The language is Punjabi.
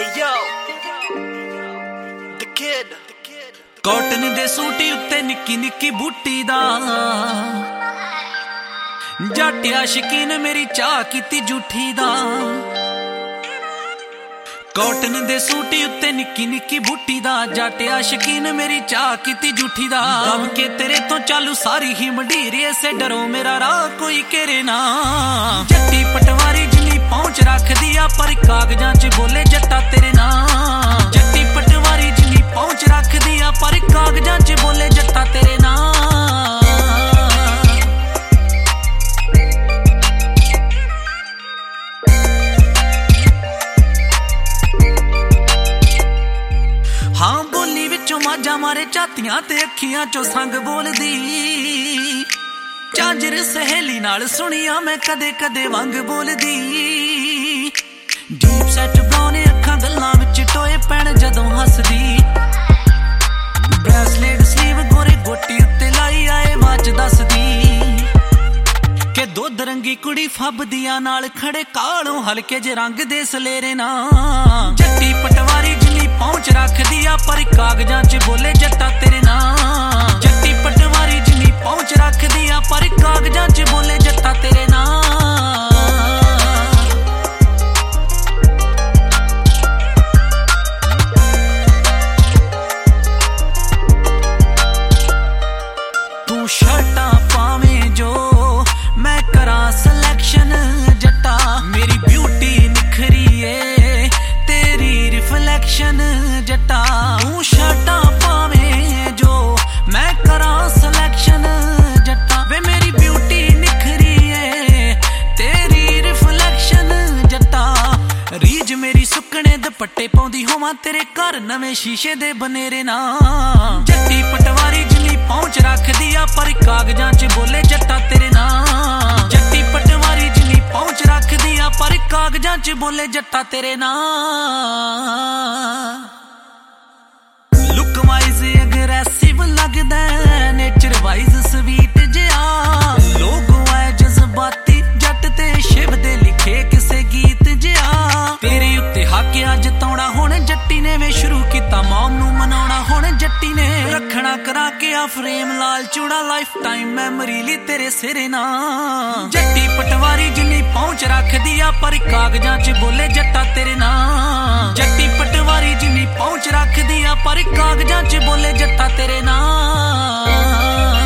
ਕਾਟਨ ਦੇ ਸੂਟੀ ਉੱਤੇ ਨਿੱਕੀ ਨਿੱਕੀ ਬੂਟੀ ਦਾ ਜੱਟ ਆਸ਼ਕੀਨ ਮੇਰੀ ਚਾਹ ਕੀਤੀ ਝੂਠੀ ਦਾ। ਕਾਟਨ ਦੇ ਸੂਟੀ ਉੱਤੇ ਨਿੱਕੀ ਨਿੱਕੀ ਬੂਟੀ ਦਾ ਜੱਟ ਆਸ਼ਕੀਨ ਮੇਰੀ ਚਾਹ ਕੀਤੀ ਝੂਠੀ ਦਾ। ਦਬ ਕੇ ਤੇਰੇ ਤੋਂ ਚਾਲੂ ਸਾਰੀ ਹੀ ਮੰਡੀਰ ਐਸੇ ਡਰੋ ਮੇਰਾ ਰਾਹ ਕੋਈ ਕਰੇ ਨਾ। ਜੱਟੀ ਪਟਵਾਰੀ ਜਿੰਨੀ ਪਹੁੰਚ ਰੱਖਦੀ ਆ ਪਰ ਕਾਗਜ਼ਾਂ 'ਚ ਬੋਲੇ ਜੱਟਾ ਤੇਰੇ ਨਾਂ। ਜੱਟੀ ਪਟਵਾਰੀ ਜਿੰਨੀ ਪਹੁੰਚ ਰੱਖਦੀ ਆ ਪਰ ਕਾਗਜ਼ਾਂ 'ਚ ਬੋਲੇ ਜੱਟਾ ਤੇਰੇ ਨਾਂ। ਹਾਂ ਬੋਲੀ ਵਿੱਚੋਂ ਮਾਝਾ ਮਾਰੇ ਝਾਤੀਆਂ ਤੇ ਅੱਖੀਆਂ 'ਚੋਂ ਸੰਗ ਬੋਲਦੀ। ਝਾਂਜਰ ਸਹੇਲੀ ਨਾਲ ਸੁਣੀਆਂ ਮੈਂ ਕਦੇ ਕਦੇ ਵੰਗ ਬੋਲਦੀ। ਡੀਪ ਸੈਟ ਬਰਾਉਨ ਅੱਖਾਂ ਗੱਲਾਂ ਵਿੱਚ ਟੋਏ ਪੈਣ ਜਦੋਂ ਹੱਸਦੀ। ਬ੍ਰੈਸਲੇਟ ਸਲੀਵ ਗੋਰੇ ਗੋਟੀ ਉੱਤੇ ਲਾਈ ਆਏ ਵਾਚ ਦੱਸਦੀ ਕਿ ਦੁੱਧ ਰੰਗੀ ਕੁੜੀ ਫੱਬਦੀਆਂ ਨਾਲ ਖੜੇ ਕਾਲੋਂ ਹਲਕੇ ਜੇ ਰੰਗ ਦੇ ਸਲੇਰੇ ਨਾ। ਜੱਟੀ ਪਟਵਾਰੀ ਜਿੰਨੀ ਪਹੁੰਚ ਰੱਖਦੀ ਆ ਪਰ ਕਾਗਜ਼ਾਂ 'ਚ ਬੋਲੇ ਜੱਟਾ ਤੇਰੇ ਨਾਂ। ਜੱਟੀ ਪਟਵਾਰੀ ਜਿੰਨੀ ਪਹੁੰਚ ਰੱਖਦੀ ਆ ਪਰ ਕਾਗਜ਼ਾਂ 'ਚ ਬੋਲੇ ਜੱਟਾ ਤੇਰੇ ਨਾਂ। ਤੂੰ ਸ਼ਰਟਾਂ ਪਾਵੇਂ ਜੋ ਮੈਂ ਕਰਾਂ ਸਿਲੈਕਸ਼ਨ ਜੱਟਾ। ਮੇਰੀ ਬਿਊਟੀ ਨਿਖਰੀ ਏ ਤੇਰੀ ਰਿਫਲੈਕਸ਼ਨ ਜੱਟਾ। ਤੂੰ ਸ਼ਰਟਾਂ ਪਾਵੇਂ ਜੋ ਮੈਂ ਕਰਾਂ ਸਿਲੈਕਸ਼ਨ ਜੱਟਾ। ਵੇ ਮੇਰੀ ਬਿਊਟੀ ਨਿਖਰੀ ਏ ਤੇਰੀ ਰਿਫਲੈਕਸ਼ਨ ਜੱਟਾ। ਰੀਝ ਮੇਰੀ ਸੁੱਕਣੇ ਦੁਪੱਟੇ ਪਾਉਂਦੀ ਹੋਵਾਂ ਤੇਰੇ ਘਰ ਨਵੇਂ ਸ਼ੀਸ਼ੇ ਦੇ ਬਨੇਰੇ ਨਾ। ਜੱਟੀ ਪਟਵਾਰੀ ਜਿੰਨੀ ਪਹੁੰਚ ਰੱਖਦੀ ਆ ਪਰ ਕਾਗਜ਼ਾਂ 'ਚ ਬੋਲੇ ਜੱਟਾ ਤੇਰੇ ਨਾਂ। ਜੱਟੀ ਪਟਵਾਰੀ ਜਿੰਨੀ ਪਹੁੰਚ ਰੱਖਦੀ ਆ ਪਰ ਕਾਗਜ਼ਾਂ 'ਚ ਬੋਲੇ ਜੱਟਾ ਤੇਰੇ ਨਾਂ। ਲੁੱਕ ਵਾਈਜ਼ ਅਗਰੈਸਿਵ ਲੱਗਦਾ ਨੇਚਰ ਵਾਈਜ਼ ਸਵੀਟ ਜਿਹਾ। ਲੋਗੋ ਐ ਜਜ਼ਬਾਤੀ ਜੱਟ ਤੇ ਸ਼ਿਵ ਦੇ ਲਿਖੇ ਕਿਸੇ ਗੀਤ ਜਿਹਾ। ਤੇਰੇ ਉੱਤੇ ਹੱਕ ਅੱਜ ਜਤਾਉਣਾ ਹੁਣ ਜੱਟੀ ਨੇ ਵੇ ਸ਼ੁਰੂ ਕੀਤਾ ਮੌਮ ਨੂੰ ਮਨਾਉਣਾ ਹੁਣ ਜੱਟੀ ਨੇ। ਰੱਖਣਾ ਕਰਾ ਕੇ ਆ ਫਰੇਮ ਲਾਲ ਚੂੜਾ ਲਾਈਫ ਟਾਈਮ ਮੈਮਰੀ ਲਈ ਤੇਰੇ ਸਿਰੇ ਨਾ। ਜੱਟੀ ਪਟਵਾਰੀ ਜਿੰਨੀ ਪਹੁੰਚ ਰੱਖਦੀ ਆ ਪਰ ਕਾਗਜ਼ਾਂ 'ਚ ਬੋਲੇ ਜੱਟਾ ਤੇਰੇ ਨਾਂ। ਜੱਟੀ ਪਟਵਾਰੀ ਜਿੰਨੀ ਪਹੁੰਚ ਰੱਖਦੀ ਆ ਪਰ ਕਾਗਜ਼ਾਂ 'ਚ ਬੋਲੇ ਜੱਟਾ ਤੇਰੇ ਨਾਂ।